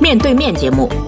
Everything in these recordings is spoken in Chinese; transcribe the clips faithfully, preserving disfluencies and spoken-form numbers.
面对面节目。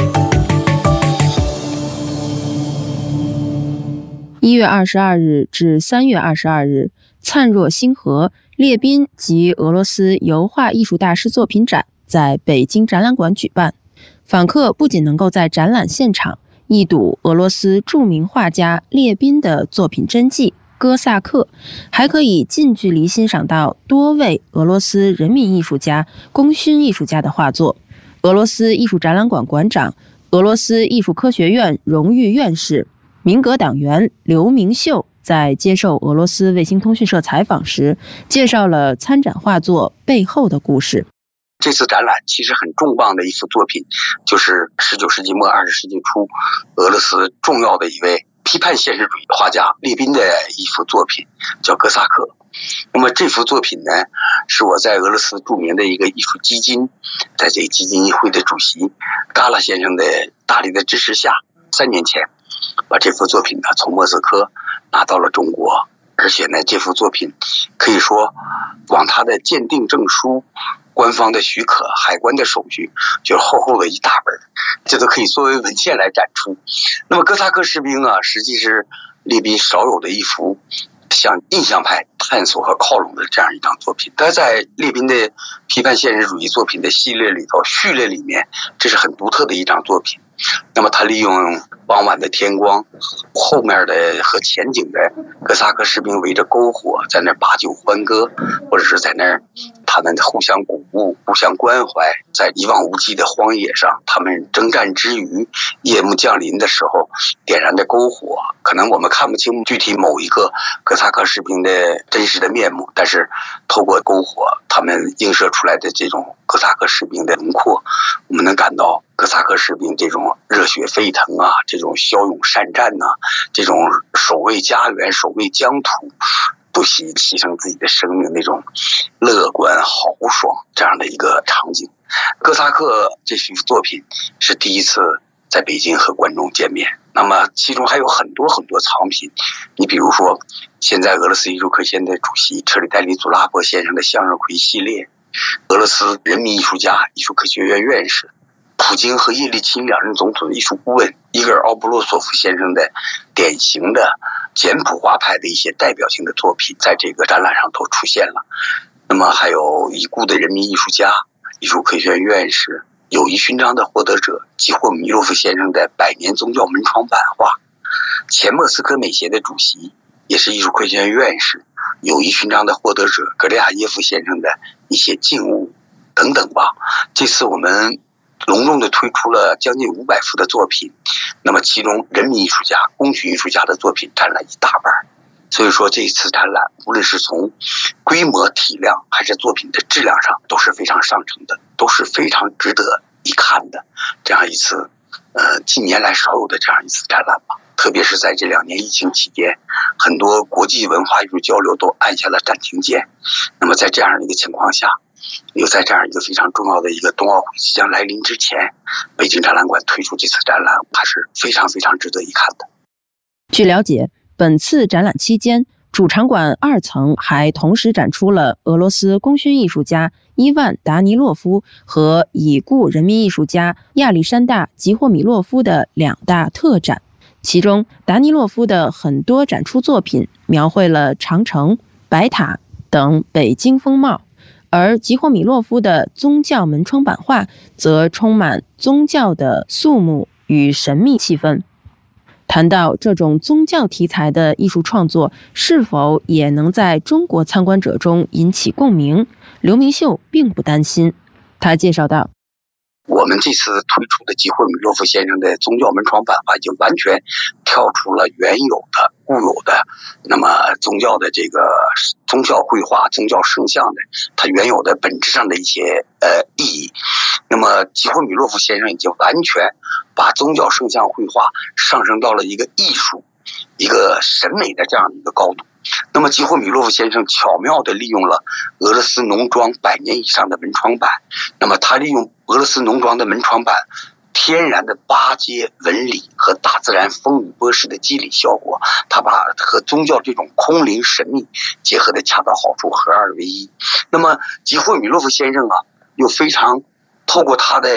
一月二十二日至三月二十二日，灿若星河列宾及俄罗斯油画艺术大师作品展在北京展览馆举办。访客不仅能够在展览现场一睹俄罗斯著名画家列宾的作品真迹《哥萨克》，还可以近距离欣赏到多位俄罗斯人民艺术家、功勋艺术家的画作。俄罗斯艺术展览馆馆长、俄罗斯艺术科学院荣誉院士、民革党员刘明秀在接受俄罗斯卫星通讯社采访时，介绍了参展画作背后的故事。 这次展览其实很重磅的一幅作品，就是十九世纪末二十世纪初俄罗斯重要的一位批判现实主义画家列宾的一幅作品，叫《哥萨克》。那么这幅作品呢，是我在俄罗斯著名的一个艺术基金，在这个基金议会的主席嘎拉先生的大力的支持下，三年前把这幅作品呢从莫斯科拿到了中国。而且呢，这幅作品可以说光它的鉴定证书、官方的许可、海关的手续就厚厚的一大本，这都可以作为文献来展出。那么哥萨克士兵啊，实际是列宾少有的一幅向印象派探索和靠拢的这样一张作品。但在列宾的批判现实主义作品的系列里头，序列里面，这是很独特的一张作品。那么他利用傍晚的天光，后面的和前景的哥萨克士兵围着篝火在那把酒欢歌，或者是在那儿他们互相鼓舞、互相关怀，在一望无际的荒野上，他们征战之余，夜幕降临的时候点燃的篝火，可能我们看不清具体某一个哥萨克士兵的真实的面目，但是透过篝火他们映射出来的这种哥萨克士兵的轮廓，我们能感到哥萨克士兵这种热血沸腾啊，这种骁勇善战呐、啊，这种守卫家园、守卫疆土，不惜牺牲自己的生命那种乐观豪爽这样的一个场景。哥萨克这幅作品是第一次在北京和观众见面，那么其中还有很多很多藏品。你比如说，现在俄罗斯艺术科学院的主席车里代里祖拉伯先生的向日葵系列，俄罗斯人民艺术家、艺术科学院院士普京和叶利钦两任总统的艺术顾问伊戈尔·奥布洛索夫先生的典型的简朴画派的一些代表性的作品，在这个展览上都出现了。那么还有已故的人民艺术家、艺术科学院院士、友谊勋章的获得者基霍米洛夫先生的百年宗教门窗版画，前莫斯科美协的主席，也是艺术科学院院士、友谊勋章的获得者格列亚耶夫先生的一些静物等等吧。这次我们隆重地推出了将近五百幅的作品，那么其中人民艺术家、功勋艺术家的作品占了一大半。所以说这次展览无论是从规模体量还是作品的质量上都是非常上乘的，都是非常值得一看的这样一次呃近年来少有的这样一次展览吧。特别是在这两年疫情期间，很多国际文化艺术交流都按下了暂停键。那么在这样的一个情况下，又在这样一个非常重要的一个冬奥会即将来临之前，北京展览馆推出这次展览还是非常非常值得一看的。 据了解，本次展览期间，主场馆二层还同时展出了俄罗斯功勋艺术家伊万·达尼洛夫和已故人民艺术家亚历山大·吉霍米洛夫的两大特展。其中，达尼洛夫的很多展出作品描绘了长城、白塔等北京风貌，而吉霍米洛夫的宗教门窗版画则充满宗教的肃穆与神秘气氛。谈到这种宗教题材的艺术创作是否也能在中国参观者中引起共鸣，刘明秀并不担心。他介绍道， 我们这次推出的吉霍米洛夫先生的宗教门窗版画已经完全跳出了原有的固有的那么宗教的这个宗教绘画、宗教圣像的它原有的本质上的一些呃意义。那么吉霍米洛夫先生已经完全把宗教圣像绘画上升到了一个艺术、一个审美的这样的一个高度。那么吉霍米洛夫先生巧妙地利用了俄罗斯农庄百年以上的门窗板，那么他利用俄罗斯农庄的门窗板天然的巴结纹理和大自然风雨波势的肌理效果，他把和宗教这种空灵神秘结合的恰到好处，合二为一。那么吉霍米洛夫先生啊，又非常透过他的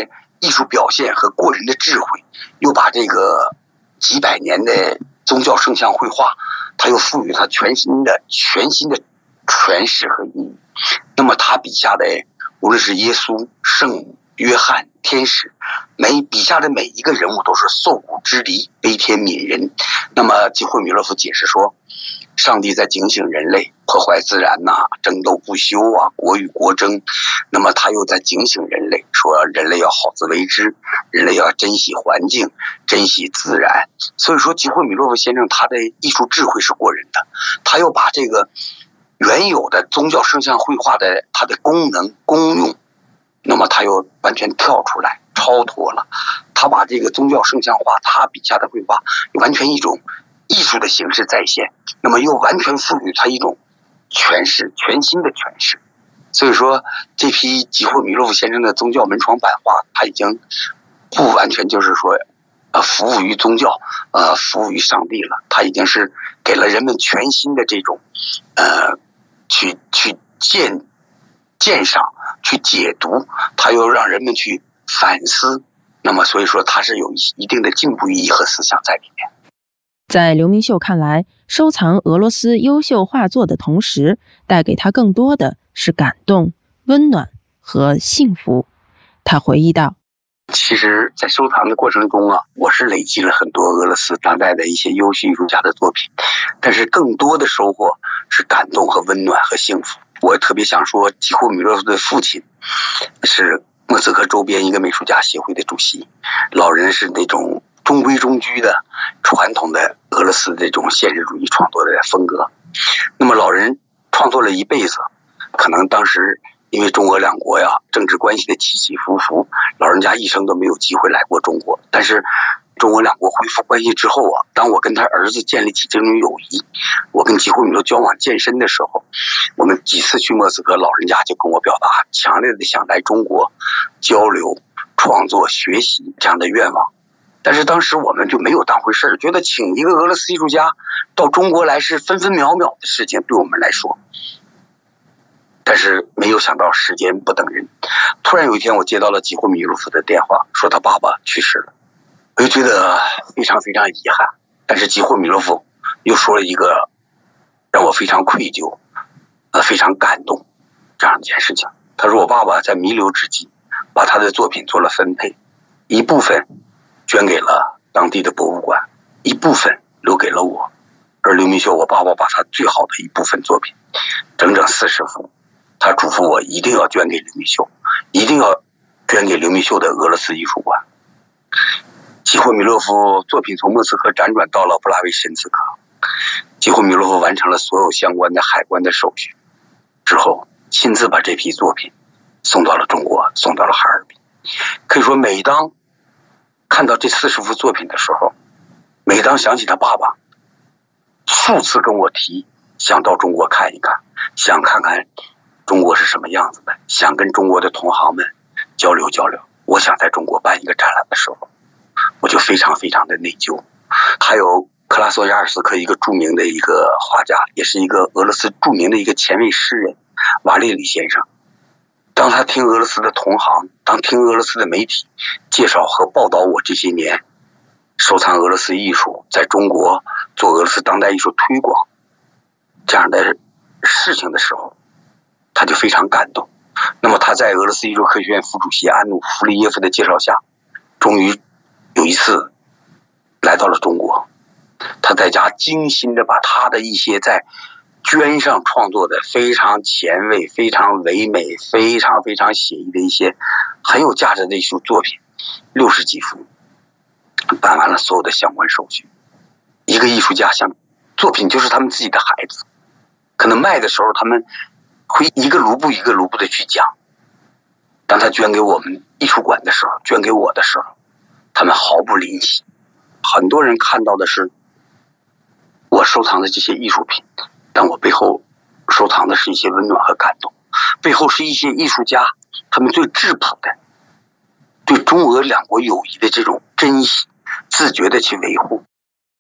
艺术表现和过人的智慧，又把这个几百年的宗教圣像绘画，他又赋予他全新的全新的诠释和意义。那么他笔下的无论是耶稣、圣母、约翰、天使，每笔下的每一个人物都是受苦之离，悲天悯人。那么基霍米洛夫解释说，上帝在警醒人类，破坏自然呐、啊，争斗不休啊，国与国争。那么他又在警醒人类，说人类要好自为之，人类要珍惜环境，珍惜自然。所以说基霍米洛夫先生他的艺术智慧是过人的，他又把这个原有的宗教圣像绘画的它的功能功用，那么他又完全跳出来超脱了，他把这个宗教圣像画他笔下的绘画完全一种艺术的形式再现，那么又完全赋予他一种诠释，全新的诠释。所以说这批基霍米洛夫先生的宗教门窗版画，他已经不完全就是说呃服务于宗教，呃服务于上帝了，他已经是给了人们全新的这种呃去去鉴鉴赏去解读，他又让人们去反思，那么所以说他是有一定的进步意义和思想在里面。 在刘明秀看来，收藏俄罗斯优秀画作的同时，带给他更多的是感动、温暖和幸福。他回忆道， 其实在收藏的过程中啊，我是累积了很多俄罗斯当代的一些优秀艺术家的作品，但是更多的收获是感动和温暖和幸福。我特别想说，基霍米洛夫的父亲是莫斯科周边一个美术家协会的主席，老人是那种中规中矩的传统的俄罗斯这种现实主义创作的风格。那么老人创作了一辈子，可能当时因为中俄两国呀政治关系的起起伏伏，老人家一生都没有机会来过中国。但是中俄两国恢复关系之后啊，当我跟他儿子建立起这种友谊，我跟基霍米洛夫交往渐深的时候，我们几次去莫斯科，老人家就跟我表达强烈的想来中国交流、创作、学习这样的愿望。但是当时我们就没有当回事，觉得请一个俄罗斯艺术家到中国来是分分秒秒的事情，对我们来说。但是没有想到时间不等人，突然有一天我接到了基霍米洛夫的电话，说他爸爸去世了。我就觉得非常非常遗憾，但是基霍米洛夫又说了一个让我非常愧疚、呃非常感动这样一件事情。他说我爸爸在弥留之际，把他的作品做了分配，一部分捐给了当地的博物馆，一部分留给了我。而刘明秀，我爸爸把他最好的一部分作品，整整四十幅，他嘱咐我一定要捐给刘明秀，一定要捐给刘明秀的俄罗斯艺术馆。基霍米洛夫作品从莫斯科辗转到了布拉维申斯克，基霍米洛夫完成了所有相关的海关的手续之后，亲自把这批作品送到了中国，送到了哈尔滨。可以说每当看到这四十幅作品的时候，每当想起他爸爸数次跟我提想到中国看一看，想看看中国是什么样子的，想跟中国的同行们交流交流。我想在中国办一个展览的时候，我就非常非常的内疚。还有克拉索亚尔斯克，一个著名的一个画家，也是一个俄罗斯著名的一个前卫诗人瓦列里先生，当他听俄罗斯的同行，当听俄罗斯的媒体介绍和报道我这些年收藏俄罗斯艺术，在中国做俄罗斯当代艺术推广这样的事情的时候，他就非常感动。那么他在俄罗斯艺术科学院副主席安努弗利耶夫的介绍下，终于有一次来到了中国。他在家精心的把他的一些在绢上创作的非常前卫、非常唯美、非常非常写意的一些很有价值的艺术作品六十几幅，办完了所有的相关手续。一个艺术家像作品就是他们自己的孩子，可能卖的时候他们会一个卢布一个卢布的去讲，当他捐给我们艺术馆的时候，捐给我的时候，他们毫不吝惜。很多人看到的是我收藏的这些艺术品，但我背后收藏的是一些温暖和感动，背后是一些艺术家他们最质朴的对中俄两国友谊的这种珍惜，自觉的去维护。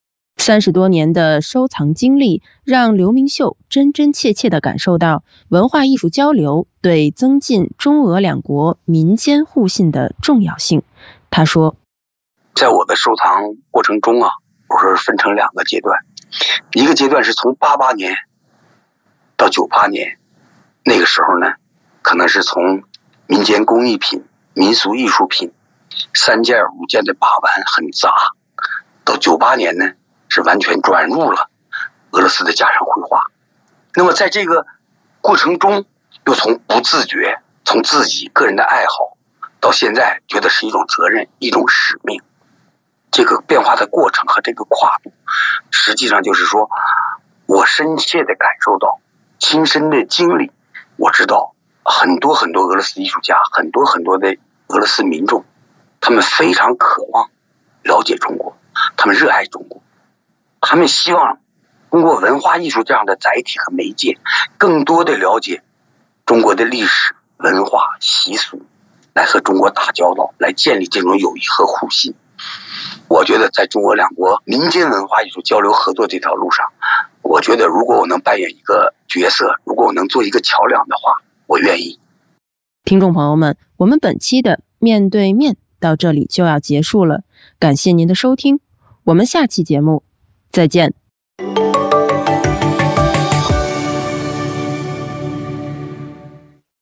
三十多年的收藏经历，让刘明秀真真切切地感受到文化艺术交流对增进中俄两国民间互信的重要性。他说， 在我的收藏过程中啊，我说分成两个阶段，一个阶段是从八八年到九八年，那个时候呢，可能是从民间工艺品、民俗艺术品三件五件的把玩很杂，到九八年呢是完全转入了俄罗斯的家常绘画。那么在这个过程中，又从不自觉，从自己个人的爱好，到现在觉得是一种责任，一种使命。这个变化的过程和这个跨度，实际上就是说，我深切的感受到，亲身的经历，我知道很多很多俄罗斯艺术家，很多很多的俄罗斯民众，他们非常渴望了解中国，他们热爱中国，他们希望通过文化艺术这样的载体和媒介，更多的了解中国的历史、文化、习俗，来和中国打交道，来建立这种友谊和互信。我觉得在中俄两国民间文化艺术交流合作这条路上，我觉得如果我能扮演一个角色，如果我能做一个桥梁的话，我愿意。 听众朋友们，我们本期的面对面到这里就要结束了，感谢您的收听，我们下期节目再见。